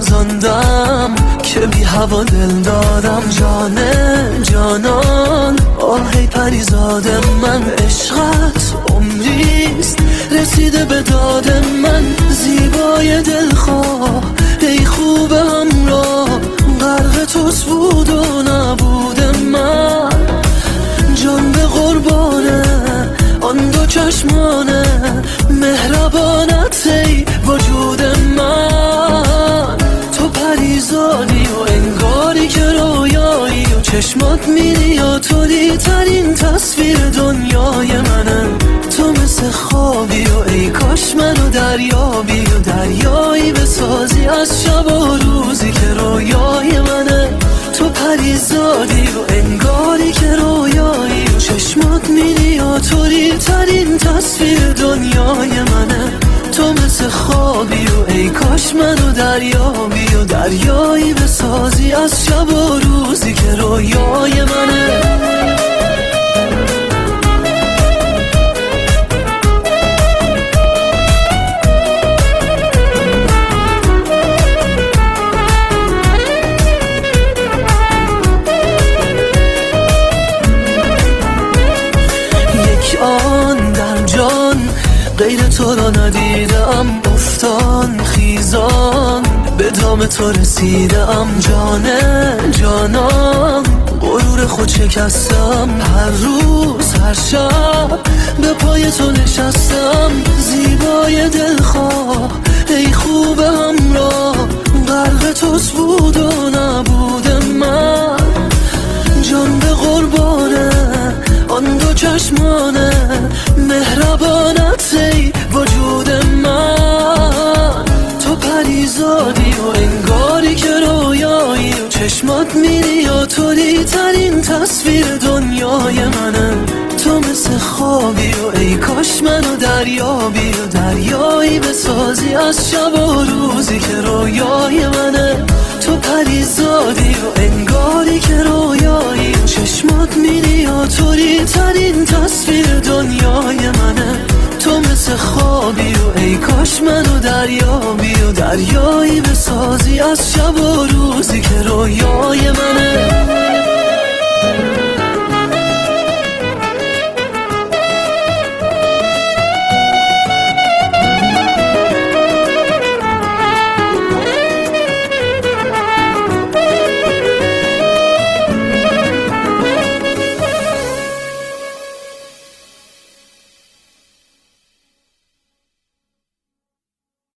زندم که بی هوا دل دادم. جانان آهی پریزاد من، عشقت عمریست رسیده به داد من. زیبای دلخواه ای خوب همراه، غرق توست بود و نبود من. جان به قربانه آن دو چشمانه، مهربانت ای وجود من. تو پریزادی و انگاری که رویایی و چشمات میری یا توری ترین تصویر دنیای منه. تو مثل خوابی و ای کاش منو دریابی و دریایی بسازی از شب و روزی که رویای منه. تو پریزادی و انگاری که رویایی و چشمات میری یا توری ترین تصویر دنیای منه. تو مثل خوابی و ای کاش منو دریابی و دریایی بسازی از شب و روزی که رویای منه. آن در جان غیر تو را ندیدم، افتان خیزان به دام تو رسیدم. جانان غرور خود شکستم، هر روز هر شب به پای تو نشستم. زیبای دلخواه ای خوب همراه، غرق توست بود و نبود من. جان به قربانه آن دو چشمانه، مهربانت ای وجود من. تو پریزادی و انگاری که رویایی و چشمات میری یا توری ترین تصویر دنیای منه. تو مثل خوابی و ای کاش منو دریابی و دریایی بسازی از شب و روزی که رویای منه. تو پریزادی و انگاری که رویایی و چشمات میری یا توری ترین تصویر دنیای منه. تو مثل خوابی و ای کاش منو دریابی و دریایی بسازی از شب و روزی که رویای منه.